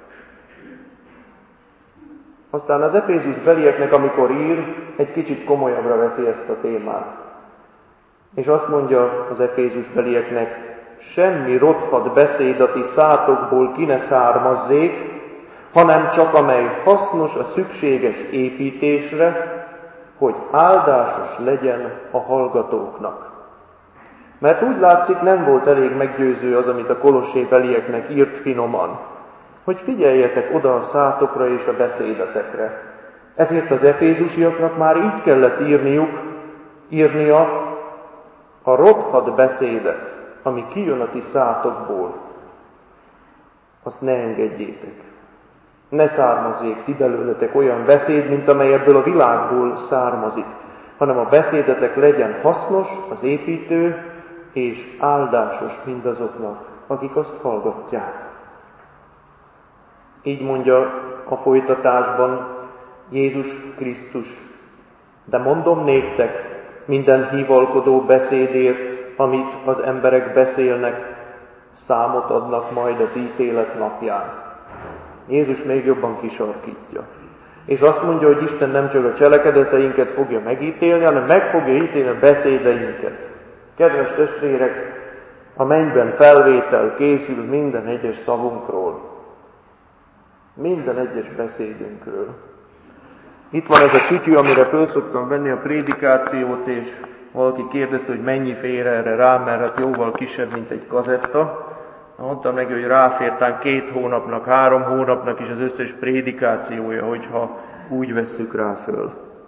Aztán az Efézus belieknek, amikor ír, egy kicsit komolyabbra veszi ezt a témát. És azt mondja az Efézus belieknek, semmi rothadt beszéd a ti szátokból ki ne származzék, hanem csak amely hasznos a szükséges építésre, hogy áldásos legyen a hallgatóknak. Mert úgy látszik, nem volt elég meggyőző az, amit a kolossébelieknek írt finoman, hogy figyeljetek oda a szátokra és a beszédetekre. Ezért az efézusiaknak már így kellett írnia a rothadt beszédet, ami kijön a ti szátokból. Azt ne engedjétek. Ne származzék ti belőletek olyan beszéd, mint amely ebből a világból származik, hanem a beszédetek legyen hasznos, az építő és áldásos mindazoknak, akik azt hallgatják. Így mondja a folytatásban Jézus Krisztus. De mondom néktek, minden hívalkodó beszédért, amit az emberek beszélnek, számot adnak majd az ítélet napján. Jézus még jobban kisarkítja. És azt mondja, hogy Isten nem csak a cselekedeteinket fogja megítélni, hanem meg fogja ítélni a beszédeinket. Kedves testvérek, a mennyben felvétel készül minden egyes szavunkról. Minden egyes beszédünkről. Itt van ez a kütyű, amire föl szoktam venni a prédikációt, és valaki kérdezi, hogy mennyi fér erre rá, mert hát jóval kisebb, mint egy kazetta. Mondtam neki, hogy ráfértán 2 hónapnak, 3 hónapnak is az összes prédikációja, hogyha úgy vesszük rá föl.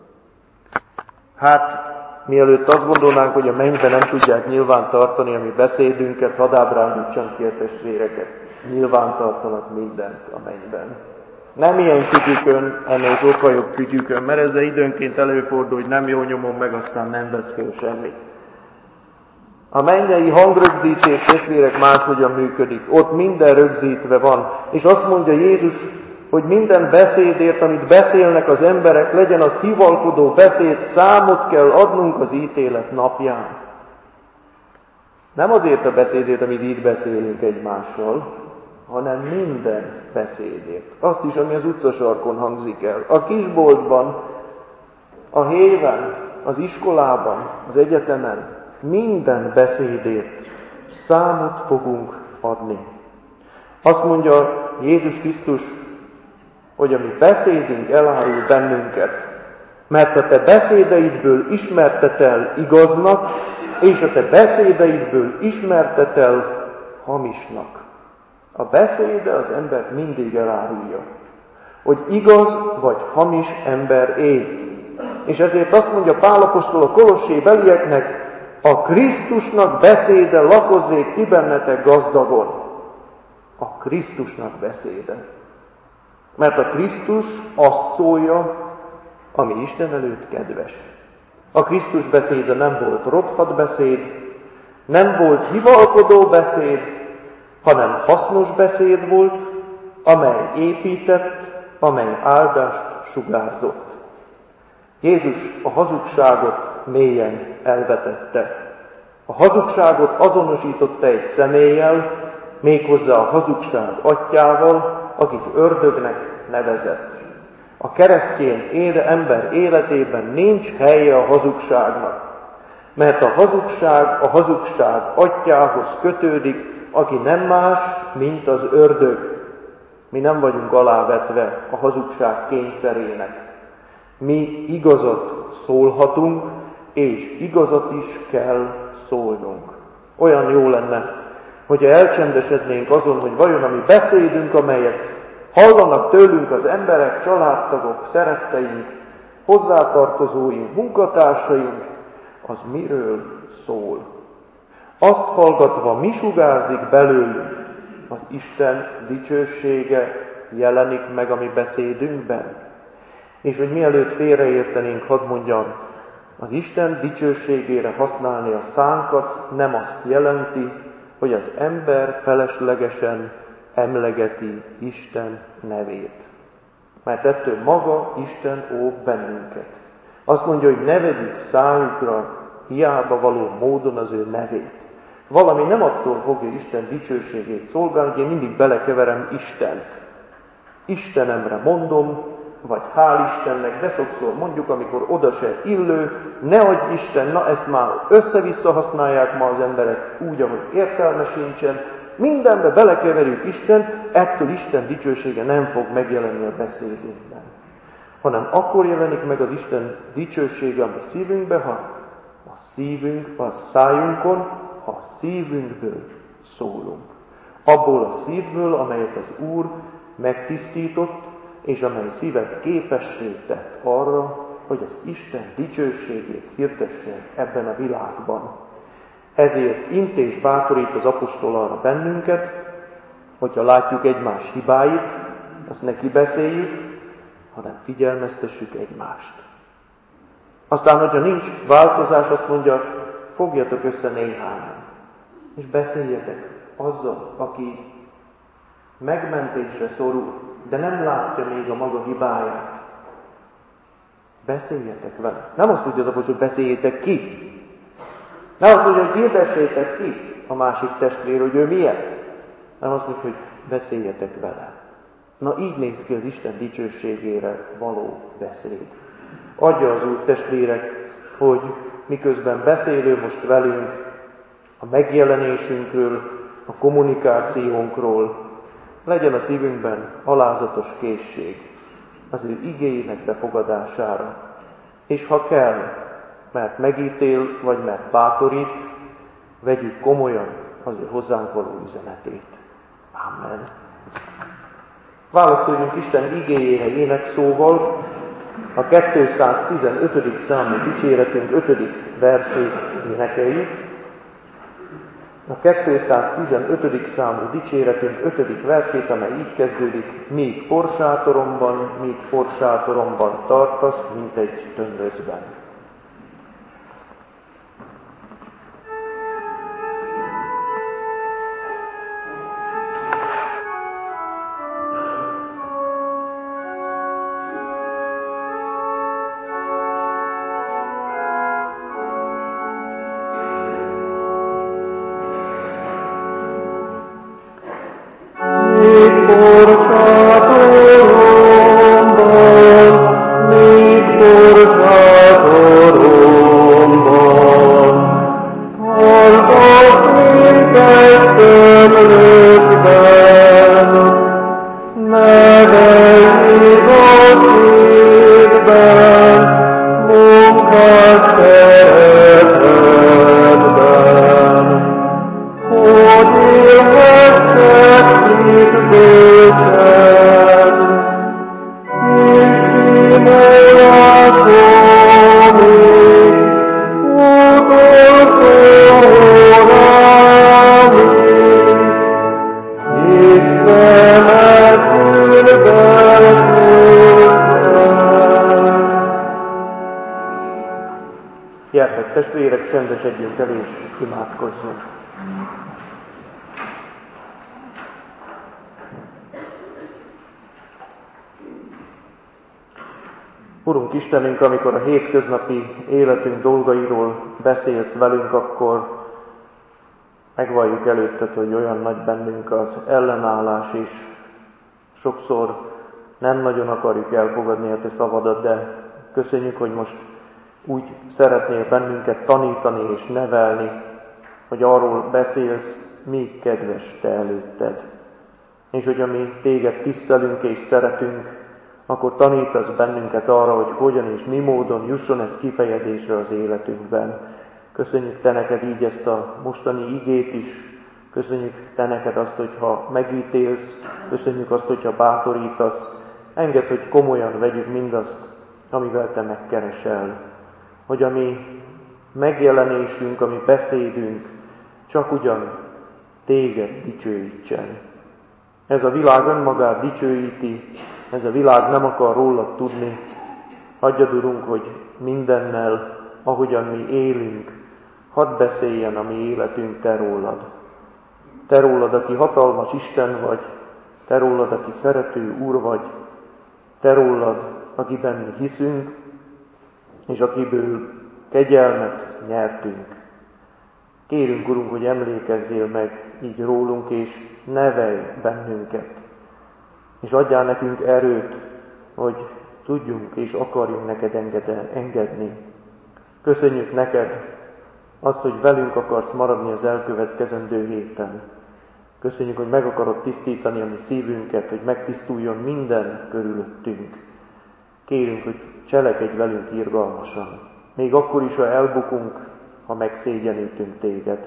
Hát, mielőtt azt gondolnánk, hogy a mennyben nem tudják nyilván tartani a mi beszédünket, hadd ábrándítsam ki a testvéreket. Nyilván tartanak mindent a mennyben. Nem ilyen kütyükön, ennél sokkal jobb kütyükön, mert ezzel időnként előfordul, hogy nem jól nyomom meg, aztán nem vesz föl semmit. A mennyei hangrögzítés, testvérek, máshogyan működik. Ott minden rögzítve van. És azt mondja Jézus, hogy minden beszédért, amit beszélnek az emberek, legyen az hivalkodó beszéd, számot kell adnunk az ítélet napján. Nem azért a beszédért, amit itt beszélünk egymással, hanem minden beszédért. Azt is, ami az utcasarkon hangzik el. A kisboltban, a héven, az iskolában, az egyetemen, minden beszédért számot fogunk adni. Azt mondja Jézus Krisztus, hogy a mi beszédünk elárul bennünket, Mert a te beszédeidből ismertetel igaznak, és a te beszédeidből ismertetel hamisnak. A beszéde az ember mindig elárulja, hogy igaz vagy hamis ember él. És ezért azt mondja Pál apostol a Kolossé belieknek, a Krisztusnak beszéde lakozzék ti bennetek gazdagon. A Krisztusnak beszéde. Mert a Krisztus azt szólja, ami Isten előtt kedves. A Krisztus beszéde nem volt rothadt beszéd, nem volt hivalkodó beszéd, hanem hasznos beszéd volt, amely épített, amely áldást sugárzott. Jézus a hazugságot mélyen elvetette. A hazugságot azonosította egy személlyel, méghozzá a hazugság atyjával, akit ördögnek nevezett. A keresztény ember életében nincs helye a hazugságnak, mert a hazugság atyjához kötődik, aki nem más, mint az ördög. Mi nem vagyunk alávetve a hazugság kényszerének. Mi igazat szólhatunk, és igazat is kell szólnunk. Olyan jó lenne, hogyha elcsendesednénk azon, hogy vajon a mi beszédünk, amelyet hallanak tőlünk az emberek, családtagok, szeretteink, hozzátartozóink, munkatársaink, az miről szól. Azt hallgatva mi sugárzik belőlünk, az Isten dicsősége jelenik meg a mi beszédünkben. És hogy mielőtt félreértenénk, hadd mondjam, az Isten dicsőségére használni a szánkat nem azt jelenti, hogy az ember feleslegesen emlegeti Isten nevét. Mert ettől maga Isten óv bennünket. Azt mondja, hogy ne vegyük szájukra hiába való módon az ő nevét. Valami nem attól fogja Isten dicsőségét szolgálni, hogy én mindig belekeverem Istent. Istenemre mondom, vagy hál' Istennek, de sokszor mondjuk, amikor oda se illő, ne adj Isten, na ezt már össze-vissza használják ma az emberek úgy, ahogy értelme sincsen. Mindenbe belekeverjük Istent, ettől Isten dicsősége nem fog megjelenni a beszédünkben. Hanem akkor jelenik meg az Isten dicsősége a mi szívünkbe, ha a szívünk, a szájunkon, ha a szívünkből szólunk. Abból a szívből, amelyet az Úr megtisztított, és amely szívet képessé tett arra, hogy az Isten dicsőségét hirdesse ebben a világban. Ezért int és bátorít az apostol arra bennünket, hogyha látjuk egymás hibáit, azt ne kibeszéljük, hanem figyelmeztessük egymást. Aztán, hogyha nincs változás, azt mondja, fogjatok össze néhányan, és beszéljetek azzal, aki megmentésre szorul, de nem látja még a maga hibáját. Beszéljetek vele. Nem azt mondja az apostol, hogy beszéljétek ki. Nem azt mondja, hogy hirdessétek ki a másik testvér, hogy ő milyen. Nem azt mondja, hogy beszéljetek vele. Na így néz ki az Isten dicsőségére való beszéd. Adja az Úr, testvérek, hogy miközben beszélő most velünk a megjelenésünkről, a kommunikációnkról, legyen a szívünkben alázatos készség az ő igéinek befogadására. És ha kell, mert megítél, vagy mert bátorít, vegyük komolyan az ő hozzánk való üzenetét. Amen. Válaszoljunk Isten igéjére énekszóval, a 215. számú dicséretünk 5. versét énekeljük. A 215. számú dicséretünk 5. versét, amely így kezdődik, míg porsátoromban tartasz, mint egy tömlöcben. Gyertek, testvérek, csendesedjünk el és imádkozzunk. Urunk Istenünk, amikor a hétköznapi életünk dolgairól beszélsz velünk, akkor megvalljuk előtted, hogy olyan nagy bennünk az ellenállás is. Sokszor nem nagyon akarjuk elfogadni a te szavadat, de köszönjük, hogy most úgy szeretnél bennünket tanítani és nevelni, hogy arról beszélsz, mi kedves te előtted. És hogy ami téged tisztelünk és szeretünk, akkor tanítasz bennünket arra, hogy hogyan és mi módon jusson ez kifejezésre az életünkben. Köszönjük te neked így ezt a mostani igét is, köszönjük te neked azt, hogyha megítélsz, köszönjük azt, hogyha bátorítasz, engedd, hogy komolyan vegyük mindazt, amivel te megkeresel. Hogy a mi megjelenésünk, a mi beszédünk csak ugyan téged dicsőítsen. Ez a világ önmagát dicsőíti, ez a világ nem akar rólad tudni. Adjad, Urunk, hogy mindennel, ahogyan mi élünk, hadd beszéljen a mi életünk te rólad. Te rólad, aki hatalmas Isten vagy, te rólad, aki szerető Úr vagy, te rólad, akiben mi hiszünk, és akiből kegyelmet nyertünk. Kérünk, Urunk, hogy emlékezzél meg így rólunk, és nevelj bennünket. És adjál nekünk erőt, hogy tudjunk és akarjunk neked engedni. Köszönjük neked azt, hogy velünk akarsz maradni az elkövetkezendő héten. Köszönjük, hogy meg akarod tisztítani a mi szívünket, hogy megtisztuljon minden körülöttünk. Kérünk, hogy cselekedj velünk irgalmasan. Még akkor is, ha elbukunk, ha megszégyenítünk téged.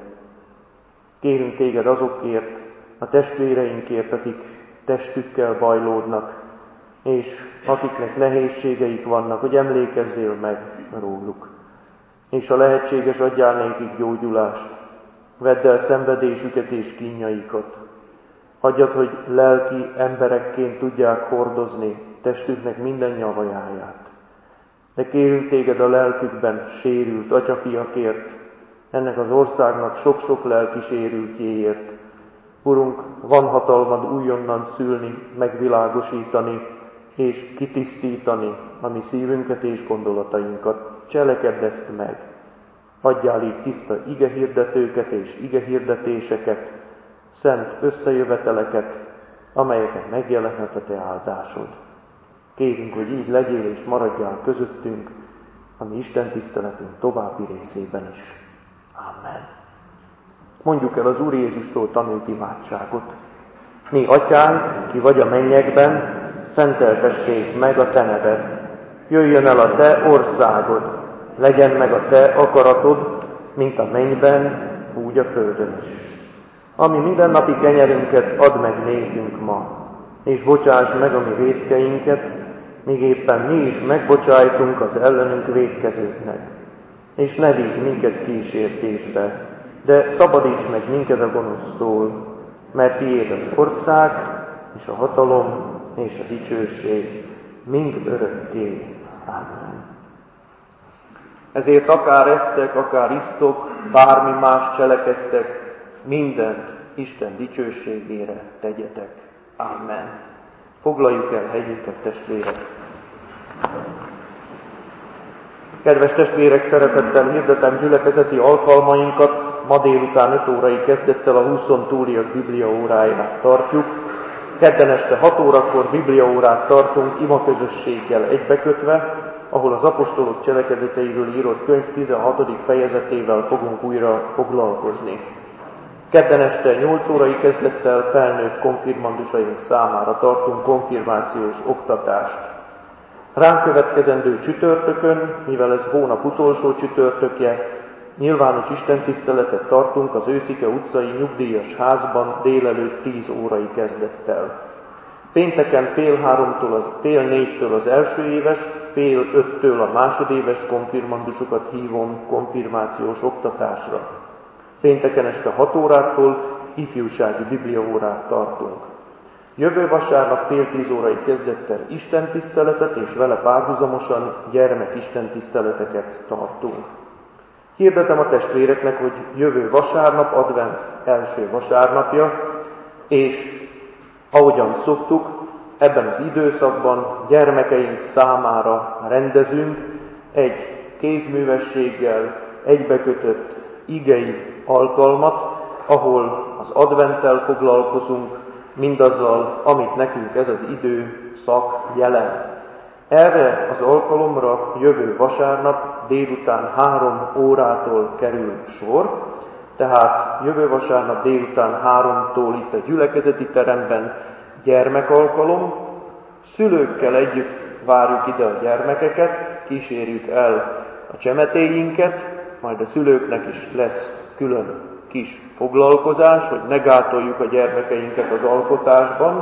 Kérünk téged azokért, a testvéreinkért, akik testükkel bajlódnak, és akiknek nehézségeik vannak, hogy emlékezzél meg róluk. És ha lehetséges, adjál nékik gyógyulást. Vedd el szenvedésüket és kínjaikat. Adjad, hogy lelki emberekként tudják hordozni testüknek minden nyavajáját. De kérünk téged a lelkükben sérült atyafiakért, ennek az országnak sok-sok lelki sérültjéért. Urunk, van hatalmad újonnan szülni, megvilágosítani és kitisztítani a mi szívünket és gondolatainkat. Cselekedd ezt meg. Adjál így tiszta igehirdetőket és igehirdetéseket, szent összejöveteleket, amelyeket megjelenhet a te áldásod. Kérünk, hogy így legyél és maradjál közöttünk a mi Isten tiszteletünk további részében is. Amen. Mondjuk el az Úr Jézustól tanult imádságot. Mi, Atyánk, ki vagy a mennyekben, szenteltessék meg a te neved. Jöjjön el a te országod, legyen meg a te akaratod, mint a mennyben, úgy a földön is. Ami mindennapi kenyerünket add meg nékünk ma, és bocsásd meg a mi vétkeinket, míg éppen mi is megbocsájtunk az ellenünk vétkezőknek. És ne vigy minket kísértésbe, de szabadíts meg minket a gonosztól, mert tiéd az ország, és a hatalom, és a dicsőség mind örökké. Amen. Ezért akár esztek, akár isztok, bármi más cselekeztek, mindent Isten dicsőségére tegyetek. Amen. Foglaljuk el helyünket, testvérek! Kedves testvérek, szeretettel hirdetem gyülekezeti alkalmainkat. Ma délután 5 órai kezdettel a 20 túliak bibliaóráját tartjuk. Kedden este 6 órakor bibliaórát tartunk imaközösséggel egybekötve, ahol az apostolok cselekedeteiről írott könyv 16. fejezetével fogunk újra foglalkozni. Kedden este 8 órai kezdettel felnőtt konfirmandusaink számára tartunk konfirmációs oktatást. Ránk következendő csütörtökön, mivel ez hónap utolsó csütörtökje, nyilvános istentiszteletet tartunk az Őszike utcai nyugdíjas házban délelőtt 10 órai kezdettel. Pénteken fél 4-től az első éves, fél 5-től a másodéves konfirmandusokat hívom konfirmációs oktatásra. Pénteken este 6 órától ifjúsági bibliaórát tartunk. Jövő vasárnap fél 10 órai kezdettel istentiszteletet és vele párhuzamosan gyermek istentiszteleteket tartunk. Hirdetem a testvéreknek, hogy jövő vasárnap, advent első vasárnapja, és ahogyan szoktuk, ebben az időszakban gyermekeink számára rendezünk egy kézművességgel egybekötött igei alkalmat, ahol az adventtel foglalkozunk, mindazzal, amit nekünk ez az időszak jelent. Erre az alkalomra jövő vasárnap délután 3 órától kerül sor, tehát jövő vasárnap délután 3-tól itt a gyülekezeti teremben gyermekalkalom, szülőkkel együtt várjuk ide a gyermekeket, kísérjük el a csemetéinket, majd a szülőknek is lesz külön kis foglalkozás, hogy ne gátoljuk a gyermekeinket az alkotásban,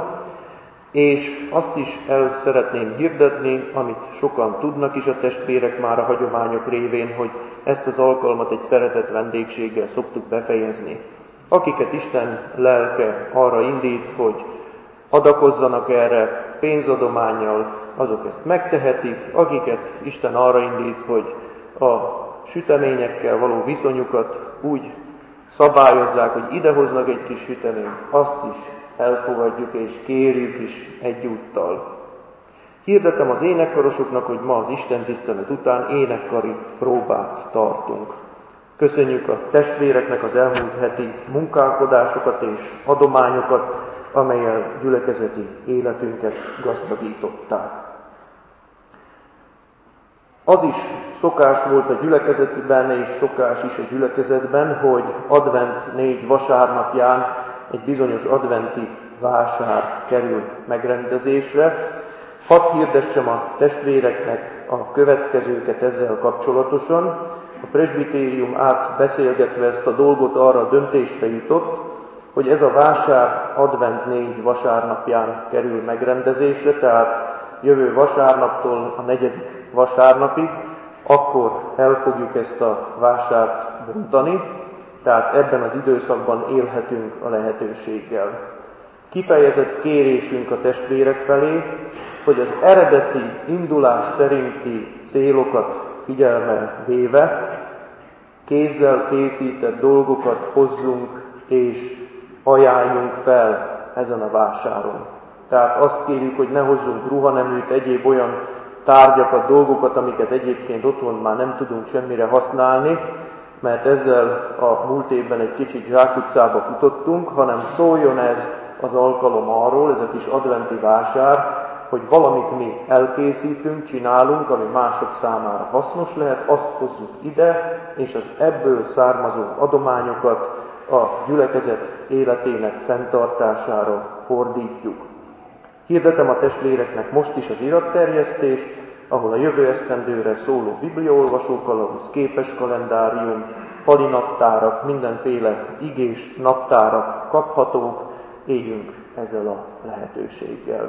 és azt is el szeretném hirdetni, amit sokan tudnak is a testvérek már a hagyományok révén, hogy ezt az alkalmat egy szeretett vendégséggel szoktuk befejezni. Akiket Isten lelke arra indít, hogy adakozzanak erre pénzadománnyal, azok ezt megtehetik, akiket Isten arra indít, hogy a süteményekkel való viszonyukat úgy szabályozzák, hogy idehoznak egy kis süteményt, azt is elfogadjuk és kérjük is egyúttal. Hirdetem az énekkarosoknak, hogy ma az istentisztelet után énekkari próbát tartunk. Köszönjük a testvéreknek az elmúlt heti munkálkodásokat és adományokat, amellyel gyülekezeti életünket gazdagították. Az is szokás volt a gyülekezetben, és szokás is a gyülekezetben, hogy advent 4 vasárnapján egy bizonyos adventi vásár kerül megrendezésre. Hadd hirdessem a testvéreknek a következőket ezzel kapcsolatosan. A presbitérium átbeszélgetve ezt a dolgot arra a döntésre jutott, hogy ez a vásár advent 4 vasárnapján kerül megrendezésre, tehát jövő vasárnaptól a 4. vasárnapig, akkor el fogjuk ezt a vásárt bontani, tehát ebben az időszakban élhetünk a lehetőséggel. Kifejezett kérésünk a testvérek felé, hogy az eredeti indulás szerinti célokat figyelme véve, kézzel készített dolgokat hozzunk és ajánljunk fel ezen a vásáron. Tehát azt kérjük, hogy ne hozzunk ruhaneműt, egyéb olyan tárgyakat, dolgokat, amiket egyébként otthon már nem tudunk semmire használni, mert ezzel a múlt évben egy kicsit zsákutcába futottunk, hanem szóljon ez az alkalom arról, ez a kis adventi vásár, hogy valamit mi elkészítünk, csinálunk, ami mások számára hasznos lehet, azt hozzuk ide, és az ebből származó adományokat a gyülekezet életének fenntartására fordítjuk. Hirdetem a testvéreknek most is az iratterjesztést, ahol a jövő esztendőre szóló bibliaolvasókalauz, képes kalendárium, fali naptárak, mindenféle igés naptárak kaphatók, éljünk ezzel a lehetőséggel.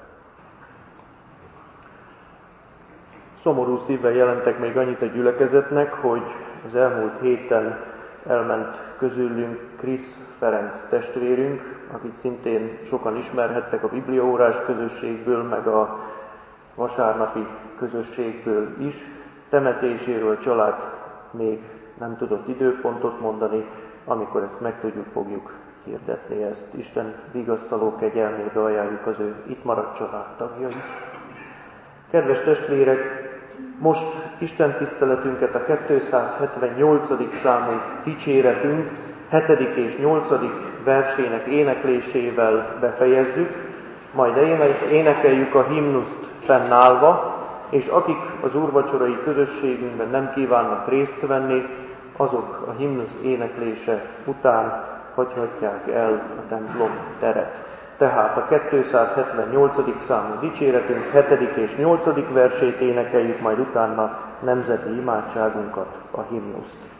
Szomorú szívvel jelentek még annyit a gyülekezetnek, hogy az elmúlt héten elment közülünk Krisz Ferenc testvérünk, akit szintén sokan ismerhettek a bibliaórás közösségből, meg a vasárnapi közösségből is. Temetéséről a család még nem tudott időpontot mondani, amikor ezt megtudjuk, fogjuk hirdetni ezt. Isten vigasztaló kegyelmébe ajánljuk az ő itt maradt családtagjait. Kedves testvérek, most Isten tiszteletünket a 278. számú dicséretünk 7. és 8. versének éneklésével befejezzük, majd énekeljük a himnuszt fennállva, és akik az úrvacsorai közösségünkben nem kívánnak részt venni, azok a himnusz éneklése után hagyhatják el a templom teret. Tehát a 278. számú dicséretünk 7. és 8. versét énekeljük, majd utána nemzeti imádságunkat, a himnuszt.